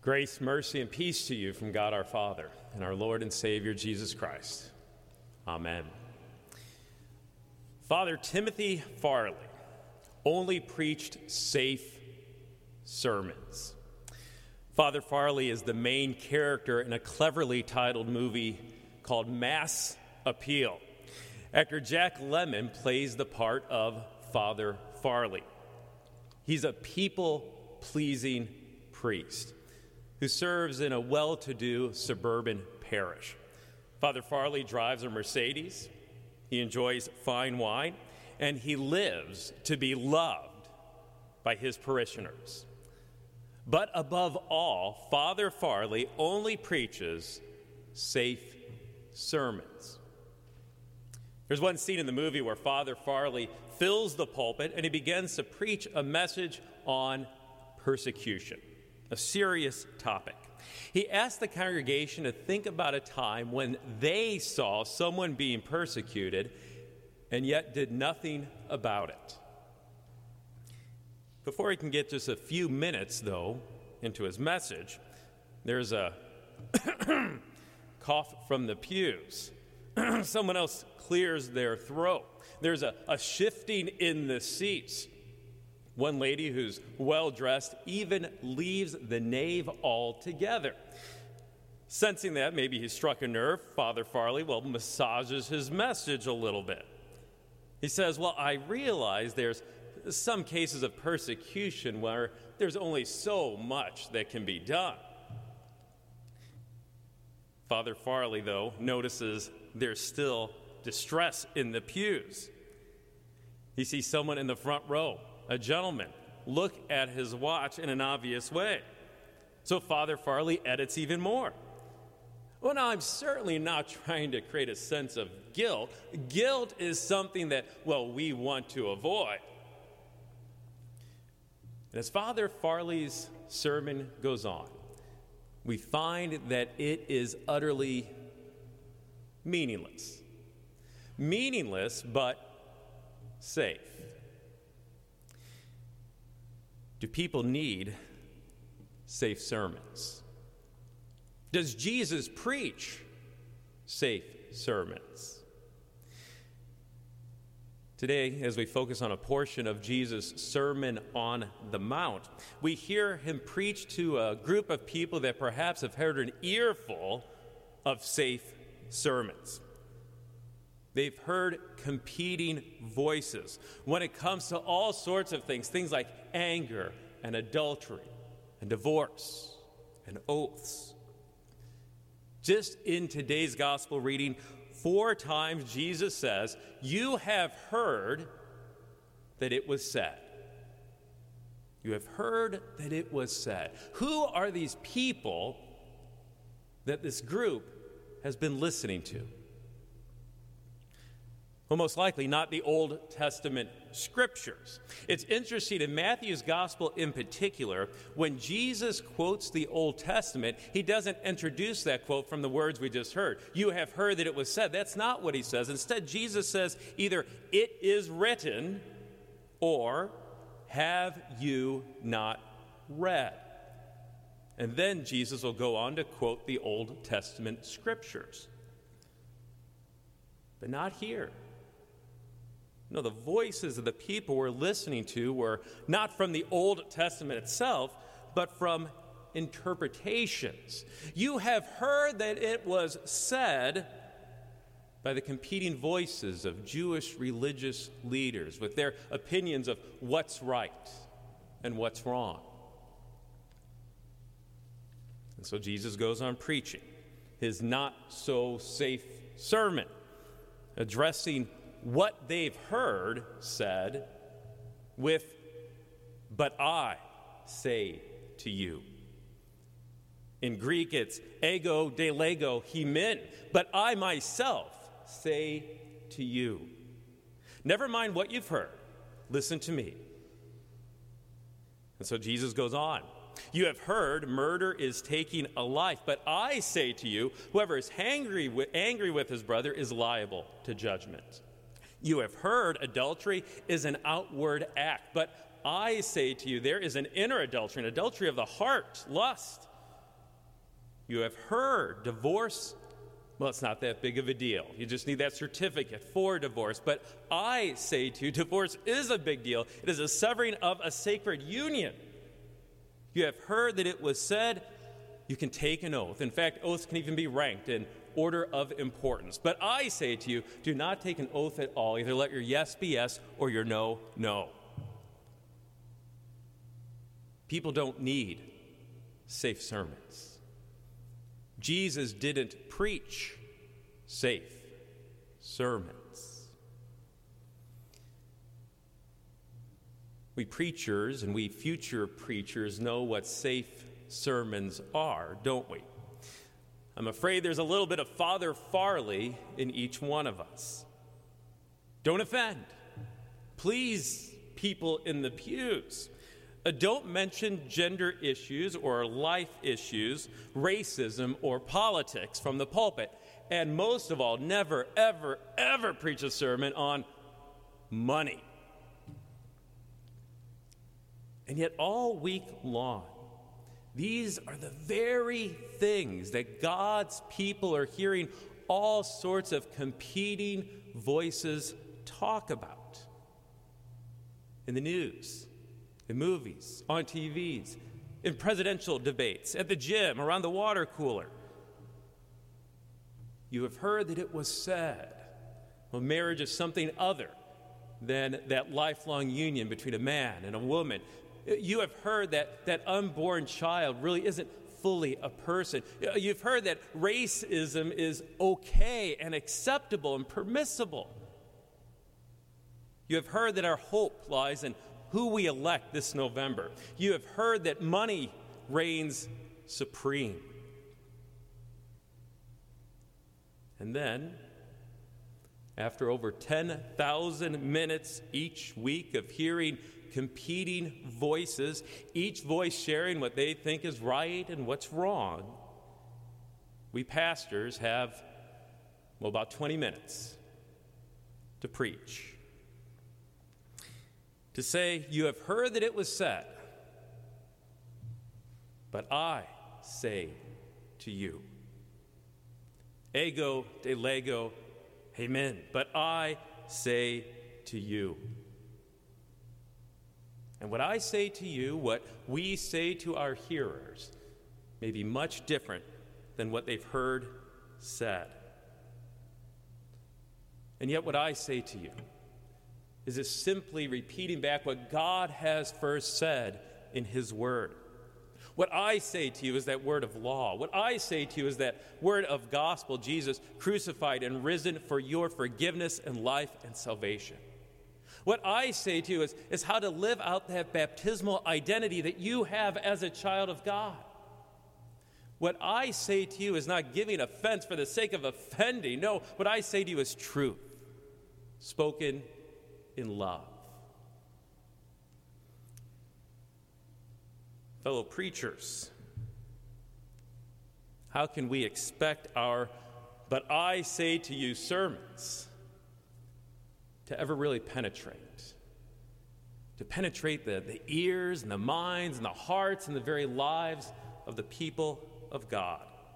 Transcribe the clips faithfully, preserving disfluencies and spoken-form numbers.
Grace, mercy, and peace to you from God our Father and our Lord and Savior Jesus Christ. Amen. Father Timothy Farley only preached safe sermons. Father Farley is the main character in a cleverly titled movie called Mass Appeal. Actor Jack Lemmon plays the part of Father Farley. He's a people-pleasing priest who serves in a well-to-do suburban parish. Father Farley drives a Mercedes, he enjoys fine wine, and he lives to be loved by his parishioners. But above all, Father Farley only preaches safe sermons. There's one scene in the movie where Father Farley fills the pulpit and he begins to preach a message on persecution, a serious topic. He asked the congregation to think about a time when they saw someone being persecuted and yet did nothing about it. Before he can get just a few minutes, though, into his message, there's a cough from the pews. Someone else clears their throat. There's a, a shifting in the seats. One lady who's well-dressed even leaves the nave altogether. Sensing that maybe he struck a nerve, Father Farley, well, massages his message a little bit. He says, well, I realize there's some cases of persecution where there's only so much that can be done. Father Farley, though, notices there's still distress in the pews. He sees someone in the front row, a gentleman, look at his watch in an obvious way. So Father Farley edits even more. Well, now, I'm certainly not trying to create a sense of guilt. Guilt is something that, well, we want to avoid. And as Father Farley's sermon goes on, we find that it is utterly meaningless. Meaningless, but safe. Do people need safe sermons? Does Jesus preach safe sermons? Today, as we focus on a portion of Jesus' Sermon on the Mount, we hear him preach to a group of people that perhaps have heard an earful of safe sermons. They've heard competing voices when it comes to all sorts of things, things like anger and adultery and divorce and oaths. Just in today's gospel reading, four times Jesus says, "You have heard that it was said." You have heard that it was said. Who are these people that this group has been listening to? Well, most likely not the Old Testament scriptures. It's interesting in Matthew's gospel in particular, when Jesus quotes the Old Testament, he doesn't introduce that quote from the words we just heard. You have heard that it was said. That's not what he says. Instead, Jesus says either it is written or have you not read? And then Jesus will go on to quote the Old Testament scriptures. But not here. No, the voices of the people we're listening to were not from the Old Testament itself, but from interpretations. You have heard that it was said by the competing voices of Jewish religious leaders with their opinions of what's right and what's wrong. And so Jesus goes on preaching his not-so-safe sermon, addressing what they've heard said with, "But I say to you." In Greek, it's ego de lego hemin, "But I myself say to you." Never mind what you've heard. Listen to me. And so Jesus goes on. You have heard murder is taking a life, but I say to you, whoever is angry with, angry with his brother is liable to judgment. You have heard adultery is an outward act, but I say to you, there is an inner adultery, an adultery of the heart, lust. You have heard divorce, well, it's not that big of a deal. You just need that certificate for divorce. But I say to you, divorce is a big deal. It is a severing of a sacred union. You have heard that it was said, you can take an oath. In fact, oaths can even be ranked in order of importance. But I say to you, do not take an oath at all. Either let your yes be yes or your no, no. People don't need safe sermons. Jesus didn't preach safe sermons. We preachers and we future preachers know what safe sermons are, don't we? I'm afraid there's a little bit of Father Farley in each one of us. Don't offend. Please, people in the pews. Uh, don't mention gender issues or life issues, racism or politics from the pulpit. And most of all, never, ever, ever preach a sermon on money. And yet all week long, these are the very things that God's people are hearing all sorts of competing voices talk about in the news, in movies, on T Vs, in presidential debates, at the gym, around the water cooler. You have heard that it was said, well, marriage is something other than that lifelong union between a man and a woman. You have heard that that unborn child really isn't fully a person. You've heard that racism is okay and acceptable and permissible. You have heard that our hope lies in who we elect this November. You have heard that money reigns supreme. And then, after over ten thousand minutes each week of hearing competing voices, each voice sharing what they think is right and what's wrong, we pastors have, well, about twenty minutes to preach. To say, you have heard that it was said, but I say to you. Ego de lego, amen. But I say to you. And what I say to you, what we say to our hearers, may be much different than what they've heard said. And yet what I say to you is it simply repeating back what God has first said in his word. What I say to you is that word of law. What I say to you is that word of gospel, Jesus crucified and risen for your forgiveness and life and salvation. What I say to you is, is how to live out that baptismal identity that you have as a child of God. What I say to you is not giving offense for the sake of offending. No, what I say to you is truth, spoken in love. Fellow preachers, how can we expect our "but I say to you" sermons to ever really penetrate? To penetrate the, the ears and the minds and the hearts and the very lives of the people of God?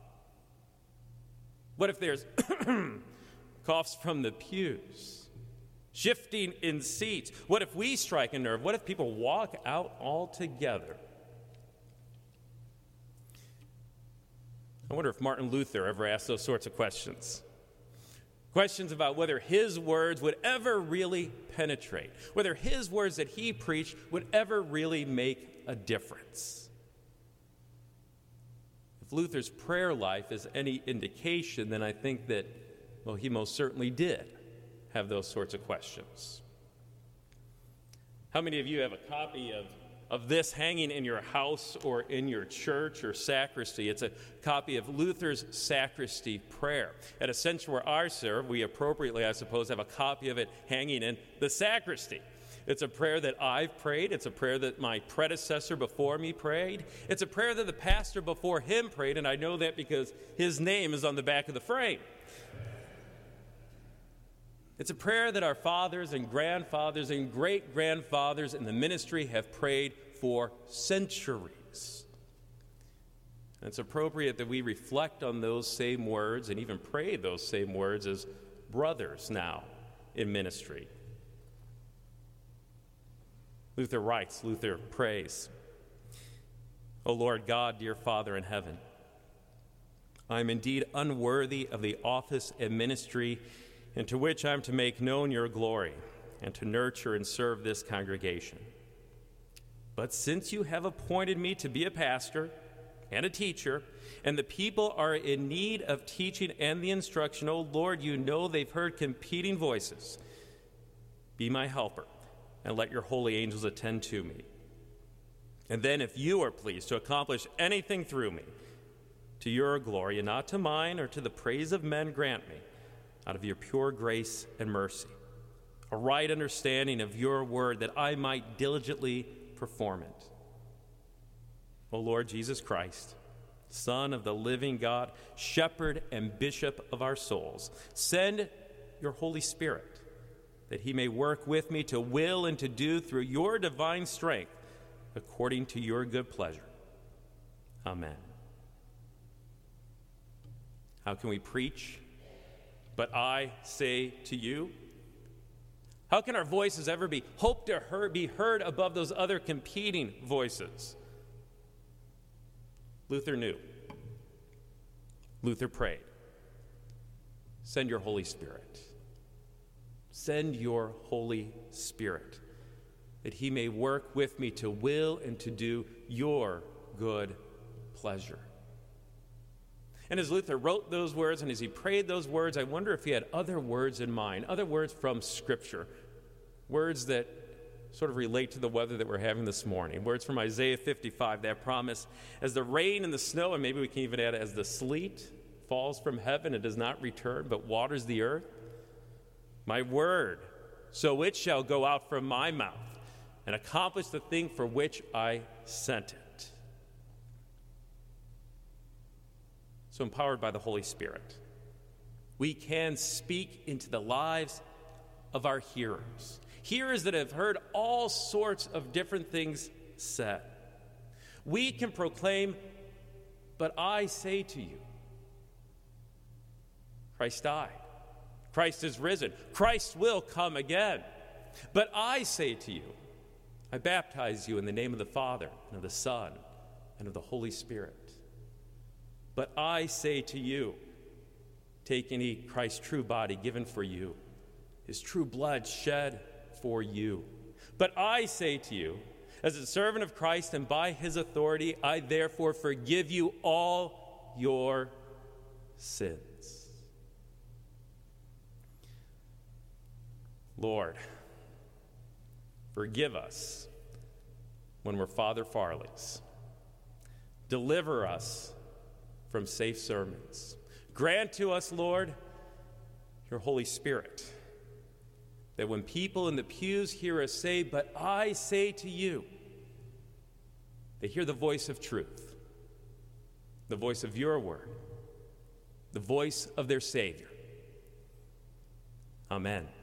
What if there's coughs from the pews? Shifting in seats. What if we strike a nerve? What if people walk out altogether? I wonder if Martin Luther ever asked those sorts of questions. Questions about whether his words would ever really penetrate, whether his words that he preached would ever really make a difference. If Luther's prayer life is any indication, then I think that, well, he most certainly did have those sorts of questions. How many of you have a copy of, of this hanging in your house or in your church or sacristy? It's a copy of Luther's sacristy prayer. At a center where I serve, we appropriately, I suppose, have a copy of it hanging in the sacristy. It's a prayer that I've prayed. It's a prayer that my predecessor before me prayed. It's a prayer that the pastor before him prayed, and I know that because his name is on the back of the frame. It's a prayer that our fathers and grandfathers and great-grandfathers in the ministry have prayed for centuries. And it's appropriate that we reflect on those same words and even pray those same words as brothers now in ministry. Luther writes, Luther prays, O Lord God, dear Father in heaven, I am indeed unworthy of the office and ministry into which I am to make known your glory and to nurture and serve this congregation. But since you have appointed me to be a pastor and a teacher, and the people are in need of teaching and the instruction, O Lord, you know they've heard competing voices. Be my helper, and let your holy angels attend to me. And then if you are pleased to accomplish anything through me, to your glory and not to mine or to the praise of men, grant me, out of your pure grace and mercy, a right understanding of your word that I might diligently perform it. O Lord Jesus Christ, Son of the living God, shepherd and bishop of our souls, send your Holy Spirit that he may work with me to will and to do through your divine strength according to your good pleasure. Amen. How can we preach? But I say to you, how can our voices ever be hoped to heard, be heard above those other competing voices? Luther knew. Luther prayed. Send your Holy Spirit. Send your Holy Spirit, that he may work with me to will and to do your good pleasure. And as Luther wrote those words and as he prayed those words, I wonder if he had other words in mind, other words from Scripture, words that sort of relate to the weather that we're having this morning, words from Isaiah fifty-five, that promise, as the rain and the snow, and maybe we can even add as the sleet falls from heaven and does not return, but waters the earth, my word, so it shall go out from my mouth and accomplish the thing for which I sent it. So empowered by the Holy Spirit, we can speak into the lives of our hearers. Hearers that have heard all sorts of different things said. We can proclaim, but I say to you, Christ died. Christ is risen. Christ will come again. But I say to you, I baptize you in the name of the Father, and of the Son, and of the Holy Spirit. But I say to you, take and eat Christ's true body given for you, his true blood shed for you. But I say to you, as a servant of Christ and by his authority, I therefore forgive you all your sins. Lord, forgive us when we're Father Farley's. Deliver us from safe sermons. Grant to us, Lord, your Holy Spirit, that when people in the pews hear us say, but I say to you, they hear the voice of truth, the voice of your word, the voice of their Savior. Amen.